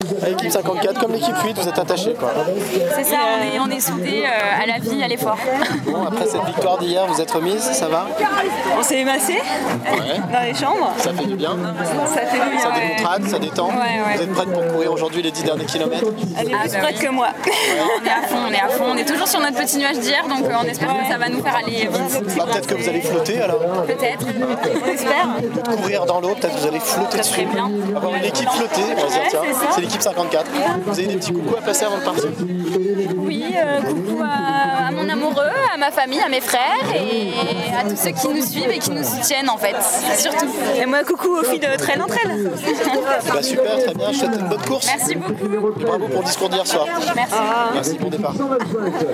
À l'équipe 54, comme l'équipe 8, vous êtes attachés, quoi. C'est ça, on est soudés à la vie, à l'effort. Bon, après cette victoire d'hier, vous êtes remise, ça va? On s'est émassé dans les chambres. Ça fait du bien. Ça fait du bien. Ça décontracte, ça détend. Ouais. Vous êtes prête pour courir aujourd'hui les 10 derniers kilomètres? Elle est plus prête que moi. On est à fond, on est toujours sur notre petit nuage d'hier, donc on espère que ça va nous faire aller vite. Bah, peut-être que vous allez flotter alors. Peut-être. On espère. De courir dans l'eau, peut-être que vous allez flotter Ça dessus. serait bien. Avoir une équipe flottée, on va se dire, tiens, c'est ça. c'est l'équipe 54. Vous avez des petits coucous à passer avant de partir? Oui, coucou à mon amoureux, à ma famille, à mes frères et à tous ceux qui nous suivent et qui nous soutiennent en fait, surtout. Et moi, coucou aux filles de Trail entre elles. Bah, super, très bien, je souhaite une bonne course. Merci beaucoup. Bravo pour le discours d'hier soir. Merci. Merci, bon départ.